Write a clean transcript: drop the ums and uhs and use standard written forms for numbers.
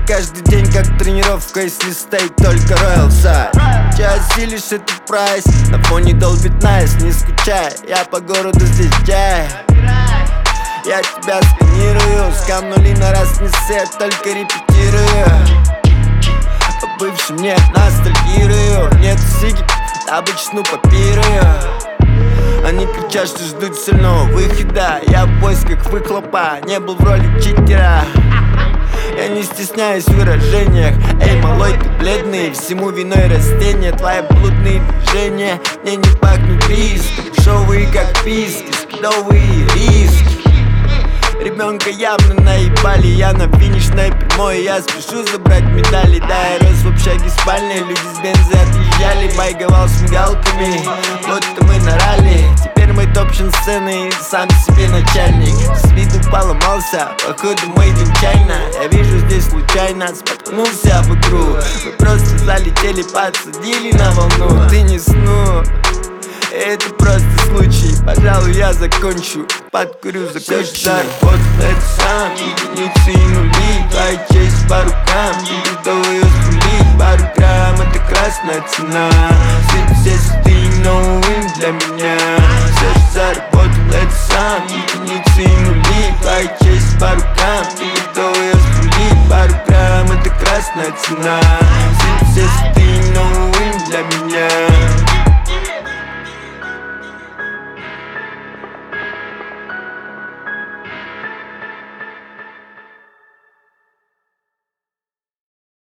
каждый день как тренировка, если стоит только Royal Side. Че осилишь этот прайс, на фоне долбит найс. Не скучай, я по городу здесь джай. Я тебя сканирую, сканули на раз не сет, только репетирую. По бывшим нет, ностальгирую. Нет сиги, обычно попирую. Они кричат, что ждут сильного выхода. Я в поисках выхлопа, не был в роли читера. Я не стесняюсь в выражениях. Эй, малой, ты бледный, всему виной растения. Твои блудные движения мне не пахнут риском. Шоу как писки, спидовые риски. Ребенка явно наебали, я на финишной прямой. Я спешу забрать медали. Да, я рос в общаге спальной, люди с бензы отъезжали. Байговал с мигалками, будто мы на ралли. Теперь мы топчем сцены и сам себе начальник. С виду поломался, походу мой день чайно. Я вижу здесь случайно, споткнулся об игру. Мы просто залетели, подсадили на волну. Ты не снул, это просто случай. Пожалуй, я закончу, подкурю, закончу. Заработал это сам, единицы и нули. Твоя честь по рукам, тебе готовы ее спулить. Пару грамм, это красная цена. Все ты новым для меня. Все же заработал это сам, единицы и нули. Твоя честь по рукам, тебе готовы ее спулить. Пару грамм, это красная цена. Все ты новым для меня.